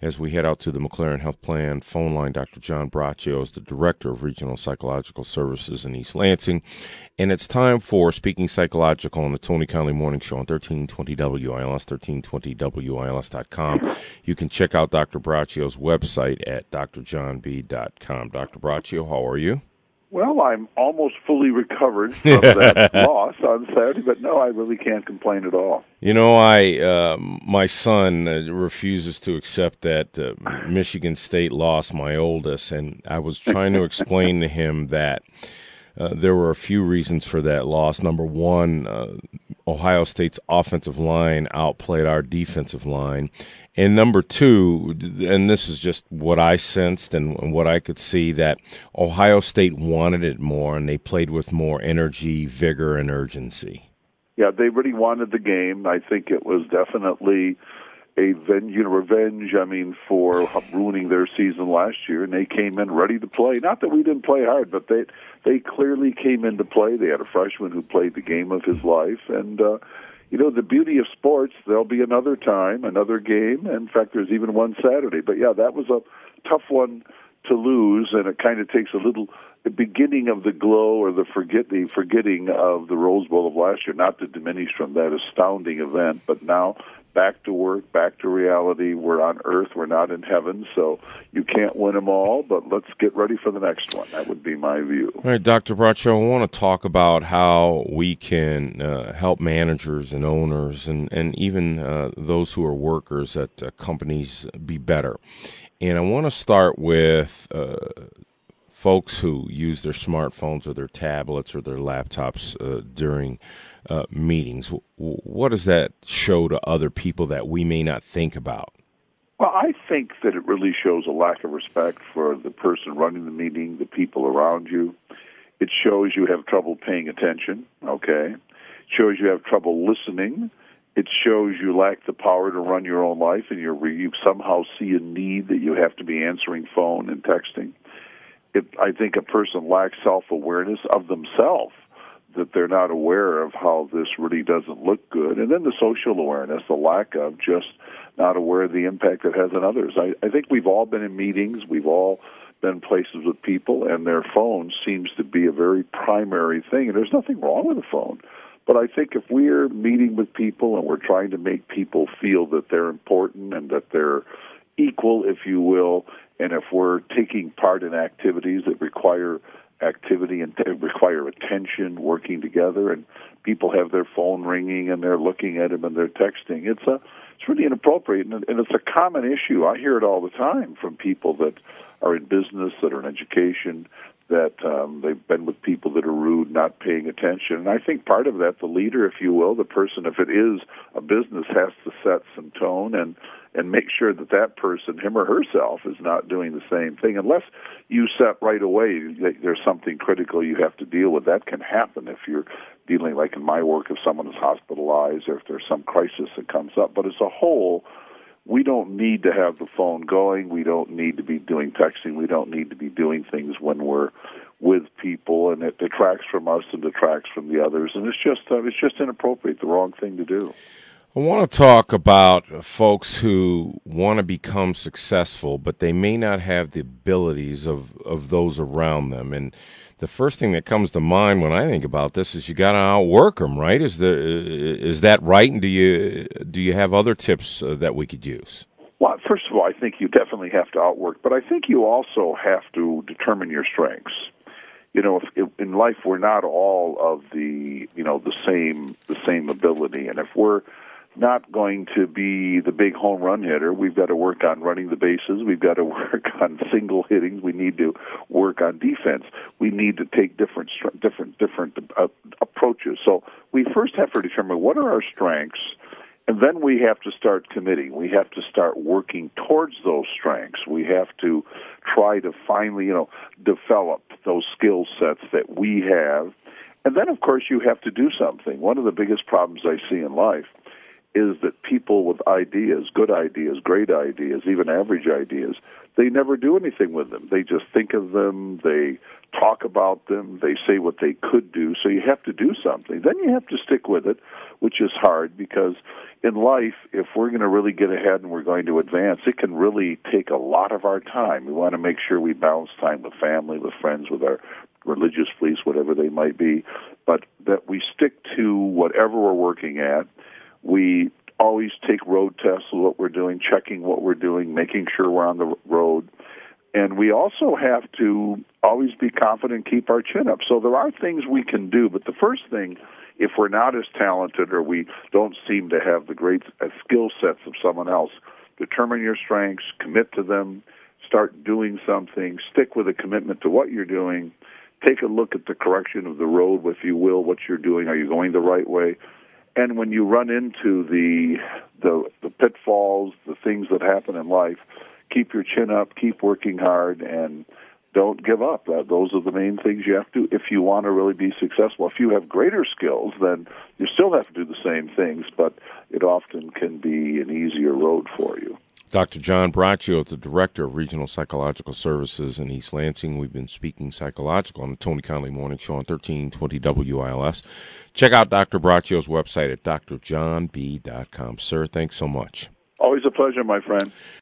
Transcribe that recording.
as we head out to the McLaren Health Plan phone line. Dr. John Braccio is the Director of Regional Psychological Services in East Lansing. And it's time for Speaking Psychological on the Tony Conley Morning Show on 1320 WILS, 1320WILS.com. You can check out Dr. Braccio's website at drjohnb.com. Dr. Braccio, how are you? Well, I'm almost fully recovered from that loss on Saturday, but no, I really can't complain at all. You know, my son refuses to accept that Michigan State lost my oldest, and I was trying to explain to him that there were a few reasons for that loss. Number one, Ohio State's offensive line outplayed our defensive line. And number two, and this is just what I sensed and what I could see, that Ohio State wanted it more, and they played with more energy, vigor, and urgency. Yeah, they really wanted the game. I think it was definitely a revenge, for ruining their season last year, and they came in ready to play. Not that we didn't play hard, but they clearly came into play. They had a freshman who played the game of his life, and the beauty of sports, there'll be another time, another game. In fact, there's even one Saturday. But, yeah, that was a tough one to lose, and it kind of takes the beginning of the glow or the forgetting of the Rose Bowl of last year, not to diminish from that astounding event, but now back to work, back to reality. We're on earth. We're not in heaven, so you can't win them all, but let's get ready for the next one. That would be my view. All right, Dr. Braccio, I want to talk about how we can help managers and owners and even those who are workers at companies be better. And I want to start with folks who use their smartphones or their tablets or their laptops during meetings. What does that show to other people that we may not think about? Well, I think that it really shows a lack of respect for the person running the meeting, the people around you. It shows you have trouble paying attention, okay? It shows you have trouble listening. It shows you lack the power to run your own life, and you somehow see a need that you have to be answering phone and texting. I think a person lacks self-awareness of themselves, that they're not aware of how this really doesn't look good. And then the social awareness, the lack of just not aware of the impact it has on others. I think we've all been in meetings. We've all been places with people, and their phone seems to be a very primary thing. And there's nothing wrong with a phone. But I think if we're meeting with people and we're trying to make people feel that they're important and that they're equal, if you will, and if we're taking part in activities that require activity and require attention, working together, and people have their phone ringing and they're looking at them and they're texting, it's really inappropriate, and it's a common issue. I hear it all the time from people that are in business, that are in education, that they've been with people that are rude, not paying attention. And I think part of that, the leader, if you will, the person, if it is a business, has to set some tone and make sure that person, him or herself, is not doing the same thing. Unless you set right away that there's something critical you have to deal with. That can happen if you're dealing, like in my work, if someone is hospitalized or if there's some crisis that comes up. But as a whole, we don't need to have the phone going. We don't need to be doing texting. We don't need to be doing things when we're with people, and it detracts from us and detracts from the others. And it's just inappropriate, the wrong thing to do. I want to talk about folks who want to become successful, but they may not have the abilities of those around them. And the first thing that comes to mind when I think about this is you got to outwork them, right? Is that right? And do you have other tips that we could use? Well, first of all, I think you definitely have to outwork, but I think you also have to determine your strengths. If in life we're not all of the same ability, and if we're not going to be the big home run hitter, we've got to work on running the bases. We've got to work on single hitting. We need to work on defense. We need to take different approaches. So we first have to determine what are our strengths, and then we have to start committing. We have to start working towards those strengths. We have to try to finally, develop those skill sets that we have. And then, of course, you have to do something. One of the biggest problems I see in life is that people with ideas, good ideas, great ideas, even average ideas, they never do anything with them. They just think of them, they talk about them, they say what they could do, so you have to do something. Then you have to stick with it, which is hard because in life, if we're going to really get ahead and we're going to advance, it can really take a lot of our time. We want to make sure we balance time with family, with friends, with our religious beliefs, whatever they might be, but that we stick to whatever we're working at. We always take road tests of what we're doing, checking what we're doing, making sure we're on the road. And we also have to always be confident, keep our chin up. So there are things we can do, but the first thing, if we're not as talented or we don't seem to have the great skill sets of someone else, determine your strengths, commit to them, start doing something, stick with a commitment to what you're doing, take a look at the correction of the road, if you will, what you're doing. Are you going the right way? And when you run into the pitfalls, the things that happen in life, keep your chin up, keep working hard, and don't give up. Those are the main things you have to do if you want to really be successful. If you have greater skills, then you still have to do the same things, but it often can be an easier road for you. Dr. John Braccio is the Director of Regional Psychological Services in East Lansing. We've been speaking psychological on the Tony Conley Morning Show on 1320 WILS. Check out Dr. Braccio's website at drjohnb.com. Sir, thanks so much. Always a pleasure, my friend.